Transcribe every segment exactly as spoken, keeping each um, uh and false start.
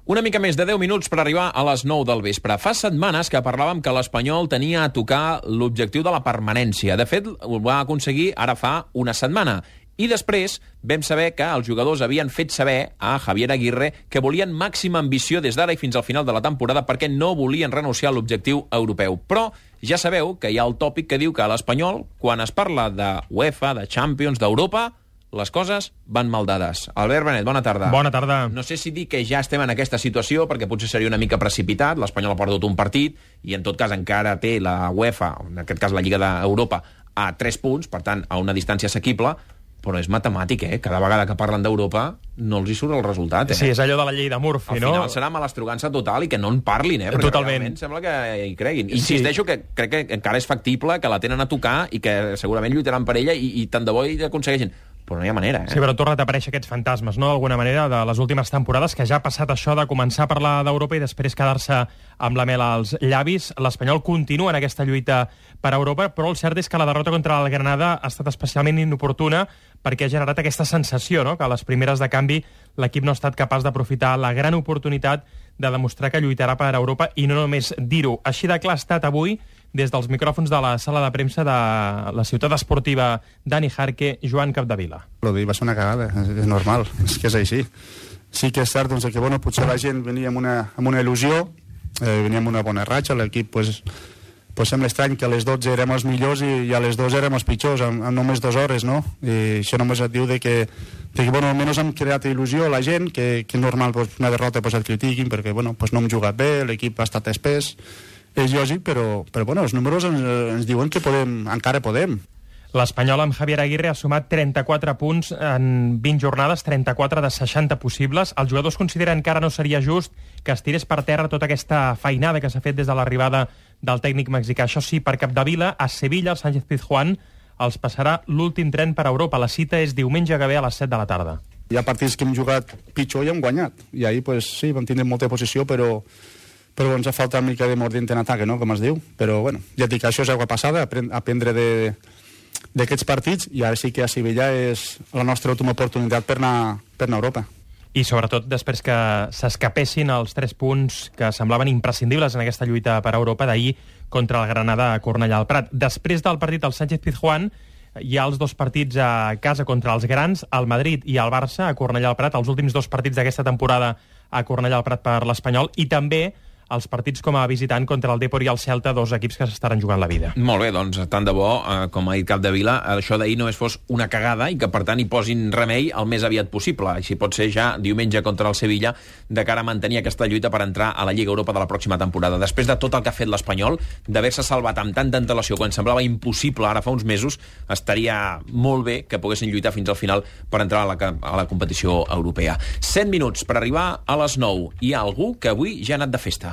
Una mica més de deu minuts per arribar a les nou del vespre. Fa setmanes que parlàvem que l'Espanyol tenia a tocar l'objectiu de la permanència. De fet, ho va aconseguir ara fa una setmana. I després vam saber que els jugadors havien fet saber a Javier Aguirre que volien màxima ambició des d'ara i fins al final de la temporada perquè no volien renunciar a l'objectiu europeu. Però ja sabeu que hi ha el tòpic que diu que a l'Espanyol, quan es parla de UEFA, de Champions, d'Europa, les coses van mal dades. Albert Benet, bona tarda. Bona tarda. No sé si dir que ja estem en aquesta situació, perquè potser seria una mica precipitat. L'Espanyol ha perdut un partit i, en tot cas, encara té la UEFA, en aquest cas la Lliga d'Europa, a tres punts, per tant, a una distància assequible, però és matemàtic, eh? Cada vegada que parlen d'Europa no els hi surt el resultat, eh? Sí, és allò de la llei de Murphy, no? Al final serà malastrugança total i que no en parlin, eh? Perquè Totalment. realment sembla que hi creguin. Insisteixo que crec que encara és factible, que la tenen a tocar i que segurament lluitaran per ella i, i tant de bo hi aconsegueixin. Però no hi ha manera, eh? Sí, però tornen a aparèixer aquests fantasmes, no?, d'alguna manera, de les últimes temporades, que ja ha passat això de començar a parlar d'Europa i després quedar-se amb la mel als llavis. L'Espanyol continua en aquesta lluita per Europa, però el cert és que la derrota contra el Granada ha estat especialment inoportuna perquè ha generat aquesta sensació, no?, que a les primeres de canvi l'equip no ha estat capaç d'aprofitar la gran oportunitat de demostrar que lluitarà per Europa i no només dir-ho. Així de clar ha estat avui, des dels micròfons de la sala de premsa de la ciutat esportiva Dani Jarque, Joan Capdevila. Lo d'ahir va ser una cagada, és, és normal, és que és així. Sí que és cert doncs, que bueno, potser la gent venia amb una, amb una il·lusió, eh, venia amb una bona ratxa, l'equip pues, pues sembla estrany que a les dotze érem els millors i, i a les dues érem els pitjors, amb, amb només dues hores, no? I això només et diu de que, de que bueno, almenys hem creat il·lusió a la gent, que, que és normal pues, una derrota pues, et critiquin perquè bueno, pues, no hem jugat bé, l'equip ha estat espès. És lògic, però, però bueno, els números ens, ens diuen que podem, encara podem. L'Espanyol amb Javier Aguirre ha sumat trenta-quatre punts en vint jornades, trenta-quatre de seixanta possibles. Els jugadors consideren que ara no seria just que es tirés per terra tota aquesta feinada que s'ha fet des de l'arribada del tècnic mexicà. Això sí, per Capdevila, a Sevilla, el Sánchez Pizjuán els passarà l'últim tren per Europa. La cita és diumenge que ve a les set de la tarda. Hi ha partits que hem jugat pitjor i hem guanyat. I ahir, pues, sí, vam tindre molta posició, però però ens ha faltat una mica de mordint en atac, no?, com es diu. Però, bueno, ja et dic que això és aigua passada, aprendre d'aquests partits, i ara sí que a Sevilla és la nostra última oportunitat per anar, per anar a Europa. I sobretot després que s'escapessin els tres punts que semblaven imprescindibles en aquesta lluita per Europa d'ahir contra el Granada a Cornellà al Prat. Després del partit del Sánchez Pizjuán hi ha els dos partits a casa contra els grans, el Madrid i el Barça a Cornellà al Prat, els últims dos partits d'aquesta temporada a Cornellà al Prat per l'Espanyol, i també els partits com a visitant contra el Depor i el Celta, dos equips que s'estaran jugant la vida. Molt bé, doncs tant de bo, eh, com ha dit Capdevila, això d'ahir només fos una cagada i que per tant hi posin remei el més aviat possible. I si pot ser ja diumenge contra el Sevilla, de cara a mantenir aquesta lluita per entrar a la Lliga Europa de la pròxima temporada. Després de tot el que ha fet l'Espanyol, d'haver-se salvat amb tanta antelació quan semblava impossible ara fa uns mesos, estaria molt bé que poguessin lluitar fins al final per entrar a la, a la competició europea. set minuts per arribar a les nou. Hi ha algú que avui ja ha anat de festa.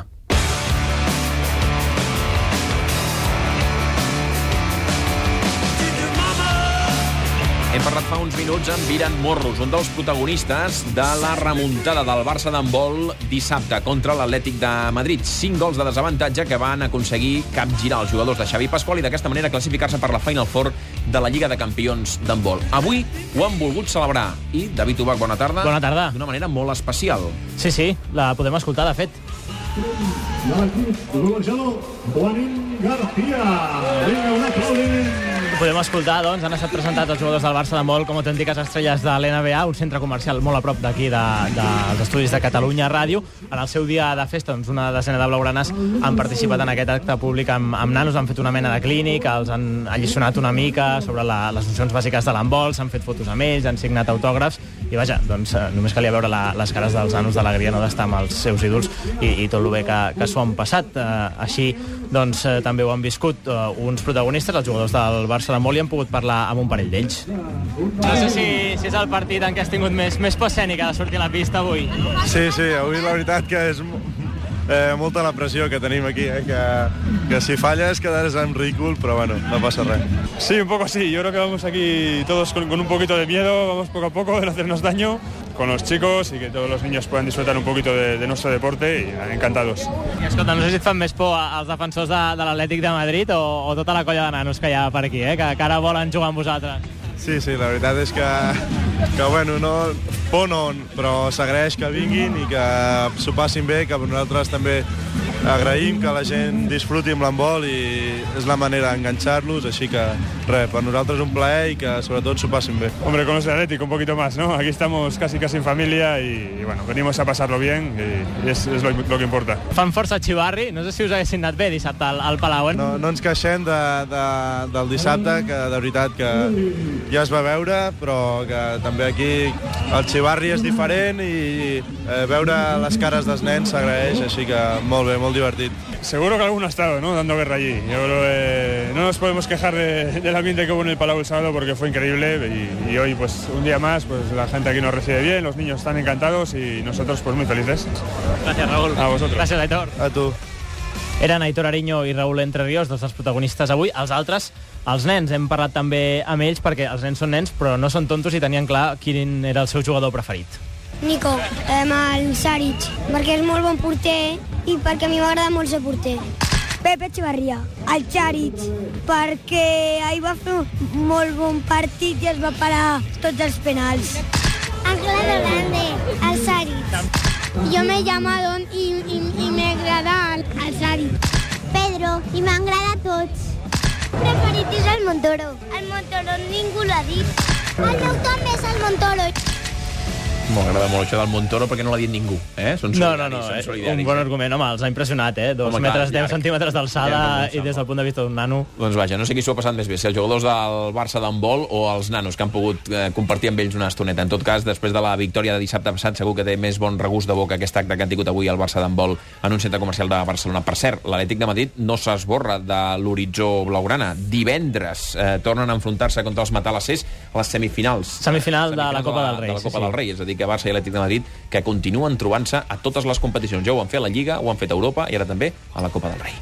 Hem parlat fa uns minuts amb Viran Morros, un dels protagonistes de la remuntada del Barça d'handbol dissabte contra l'Atlètic de Madrid. Cinc gols de desavantatge que van aconseguir capgirar els jugadors de Xavi Pasqual i d'aquesta manera classificar-se per la Final Four de la Lliga de Campions d'handbol. Avui ho han volgut celebrar i, David Ubach, bona tarda. Bona tarda. D'una manera molt especial. Sí, sí, la podem escoltar, de fet. De l'equip golejador, Juanín García. Vinga, un aplaudiment. Ho podem escoltar, doncs, han estat presentats els jugadors del Barça d'handbol com autèntiques estrelles de l'N B A, un centre comercial molt a prop d'aquí, de, dels estudis de Catalunya Ràdio. En el seu dia de festa, doncs, una desena de blaugranes han participat en aquest acte públic amb, amb nanos, han fet una mena de clínic, els han alliçonat una mica sobre la, les nocions bàsiques de l'handbol, s'han fet fotos amb ells, han signat autògrafs, i vaja, doncs, només calia veure la, les cares dels nanos d'alegria, no, d'estar amb els seus ídols i, i tot el bé que, que s'ho han passat. Eh, així, doncs, eh, també ho han viscut eh, uns protagonistes, els jugadors del Barça d'handbol, i han pogut parlar amb un parell d'ells. No sé si, si és el partit en què has tingut més, més por escènica de sortir a la pista avui. Sí, sí, avui la veritat que és eh, molta la pressió que tenim aquí, eh, que, que si falles quedaràs en ridícul, però bueno, no pasa res. Sí, un poco sí, yo creo que vamos aquí todos con, con un poquito de miedo, vamos poco a poco de no hacernos daño con los chicos y que todos los niños puedan disfrutar un poquito de, de nuestro deporte y encantados. I escolta, no sé si et fan més por als defensors de, de l'Atlètic de Madrid o, o tota la colla de nanos que hi ha per aquí, eh, que, que ara volen jugar amb vosaltres. Sí, sí, la veritat és que, que bueno, no, por no, però s'agraeix que vinguin i que s'ho passin bé, que nosaltres també agraïm que la gent disfruti amb l'handbol i és la manera d'enganxar-los, així que res, per nosaltres un plaer i que sobretot s'ho passin bé. Hombre, con los de Atlético un poquito más, ¿no? Aquí estamos casi casi en familia y, y bueno, venimos a pasarlo bien y, y es, es lo, lo que importa. Fan força xivarri, no sé si us haguessin anat bé dissabte al, al Palau, eh? No, no ens queixem de, de, del dissabte, que de veritat que ja es va veure, però que també aquí el xivarri és diferent i eh, veure les cares dels nens s'agraeix, així que molt bé, molt divertit. Seguro que alguno ha estado, ¿no?, dando guerra allí. Yo creo que no nos podemos quejar de, del ambiente que hubo en el Palau el sábado porque fue increíble y, y hoy, pues un día más, pues la gente aquí nos recibe bien, los niños están encantados y nosotros pues muy felices. Gràcies, Raúl. A vosotros. Gràcies, Aitor. A tu. Eren Aitor Ariño i Raúl Entre Ríos, dos dels protagonistes avui. Els altres, els nens, hem parlat també amb ells perquè els nens són nens però no són tontos i tenien clar quin era el seu jugador preferit. Nico, amb el Saric, perquè és molt bon porter i perquè a mi m'agrada molt ser porter. Pepe Echevarría, el Saric, perquè ahir va fer un molt bon partit i es va parar tots els penals. Ángela Grande, el Saric. Jo me llamo Adon i, i, i m'agrada el Saric. Pedro, i m'agrada tots. Preferit és el Montoro. El Montoro ningú l'ha dit. El meu també és el Montoro. M'agrada molt això del Montoro perquè no l'ha dit ningú, eh? Són No, no, no, són eh? solidaris, un bon eh? argument. Home, els ha impressionat, eh? Dos Home, metres, clar, deu centímetres d'alçada i des del punt de vista d'un nano. Doncs vaja, no sé qui s'ho ha passat més bé, si els jugadors del Barça d'handbol o els nanos que han pogut eh, compartir amb ells una estoneta. En tot cas, després de la victòria de dissabte passat, segur que té més bon regust de boca aquest acte que han tingut avui al Barça d'handbol en un centre comercial de Barcelona. Per cert, l'Atlètic de Madrid no s'esborra de l'horitzó blaugrana. Divendres eh, tornen a enfrontar-se contra els Matalassers a les semifinals. Semifinal de la Copa del Rei, De la sí, Copa sí. del Rei, és a dir, que Barça i Atlètic de Madrid que continuen trobant-se a totes les competicions. Ja ho han fet a la Lliga, ho han fet a Europa i ara també a la Copa del Rei.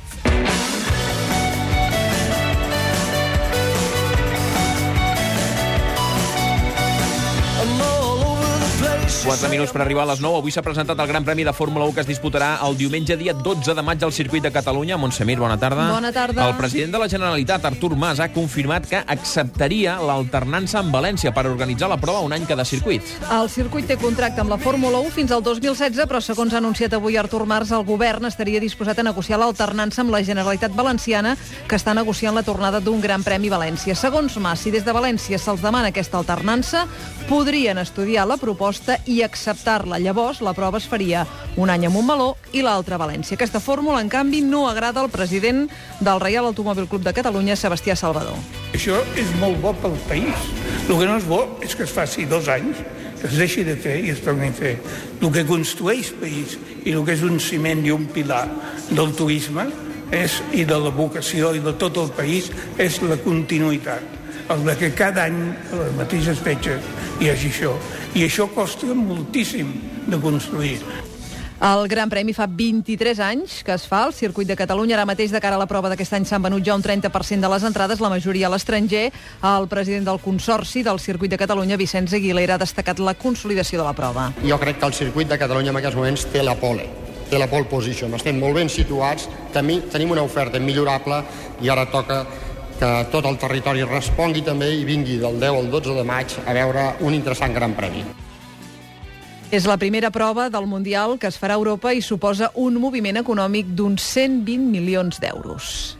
quatre minuts per arribar a les nou. Avui s'ha presentat el Gran Premi de Fórmula u que es disputarà el diumenge dia dotze de maig al circuit de Catalunya. Montsemir, bona tarda. Bona tarda. El president de la Generalitat, Artur Mas, ha confirmat que acceptaria l'alternança amb València per organitzar la prova un any cada circuit. El circuit té contracte amb la Fórmula u fins al dos mil setze, però segons ha anunciat avui Artur Mas, el govern estaria disposat a negociar l'alternança amb la Generalitat Valenciana, que està negociant la tornada d'un Gran Premi València. Segons Mas, si des de València se'ls demana aquesta alternança, podrien estudiar la proposta i acceptar-la. Llavors, la prova es faria un any a Montmeló i l'altre a València. Aquesta fórmula, en canvi, no agrada al president del Reial Automòbil Club de Catalunya, Sebastià Salvador. Això és molt bo pel país. El que no és bo és que es faci dos anys, que es deixi de fer i es torni a fer. El que construeix país i el que és un ciment i un pilar del turisme és, i de la vocació i de tot el país és la continuïtat. El de que cada any a les mateixes fetges hi hagi això. I això costa moltíssim de construir. El Gran Premi fa vint-i-tres anys que es fa al circuit de Catalunya. Ara mateix, de cara a la prova d'aquest any, s'han venut ja un trenta per cent de les entrades, la majoria a l'estranger. El president del Consorci del circuit de Catalunya, Vicenç Aguilera, ha destacat la consolidació de la prova. Jo crec que el circuit de Catalunya en aquests moments té la pole, té la pole position. Estem molt ben situats, tenim una oferta millorable i ara toca que tot el territori respongui també i vingui del deu al dotze de maig a veure un interessant Gran Premi. És la primera prova del Mundial que es farà a Europa i suposa un moviment econòmic d'uns cent vint milions d'euros.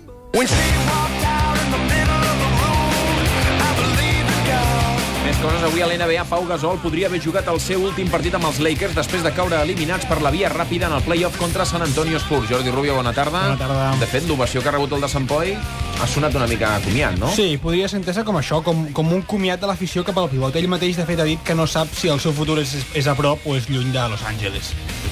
Més coses, avui a l'N B A Pau Gasol podria haver jugat el seu últim partit amb els Lakers després de caure eliminats per la via ràpida en el play-off contra San Antonio Spurs. Jordi Rubio, bona tarda. Bona tarda. De fet, l'ovació que ha rebut el de Sant Poi ha sonat una mica comiat, no? Sí, podria ser entesa com això, com, com un comiat de l'afició cap al pivot. Ell mateix, de fet, ha dit que no sap si el seu futur és, és a prop o és lluny de Los Angeles.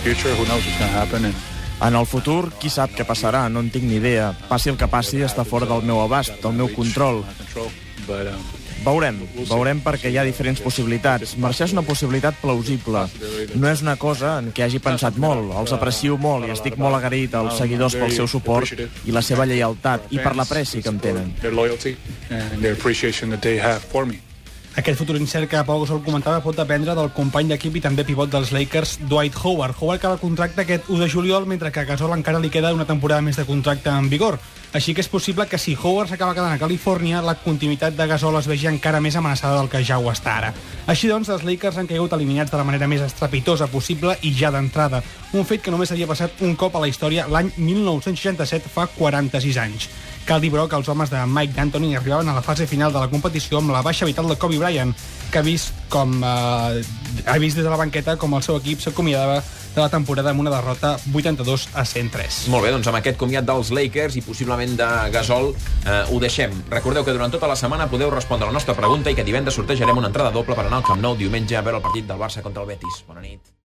En el futur, qui sap què passarà? No en tinc ni idea. Passi el que passi, està fora del meu abast, del meu control. Veurem, veurem perquè hi ha diferents possibilitats. Marxar és una possibilitat plausible. No és una cosa en què hagi pensat molt. Els aprecio molt i estic molt agraït als seguidors pel seu suport i la seva lleialtat i per l'apreci que em tenen. Aquest futur incert que Pau Gasol comentava pot dependre del company d'equip i també pivot dels Lakers, Dwight Howard. Howard acaba el contracte aquest u de juliol, mentre que a Gasol encara li queda una temporada més de contracte en vigor. Així que és possible que si Howard s'acaba quedant a Califòrnia, la continuïtat de Gasol es vegi encara més amenaçada del que ja ho està ara. Així doncs, els Lakers han caigut eliminats de la manera més estrepitosa possible i ja d'entrada. Un fet que només havia passat un cop a la història l'any mil nou-cents seixanta-set, fa quaranta-sis anys. Cal dir, però, que els homes de Mike D'Antoni arribaven a la fase final de la competició amb la baixa vital de Kobe Bryant, que ha vist, com, eh, ha vist des de la banqueta com el seu equip s'acomiadava de la temporada amb una derrota vuitanta-dos a cent tres. Molt bé, doncs amb aquest comiat dels Lakers i possiblement de Gasol eh, ho deixem. Recordeu que durant tota la setmana podeu respondre a la nostra pregunta i que divendres sortejarem una entrada doble per anar al Camp Nou diumenge a veure el partit del Barça contra el Betis. Bona nit.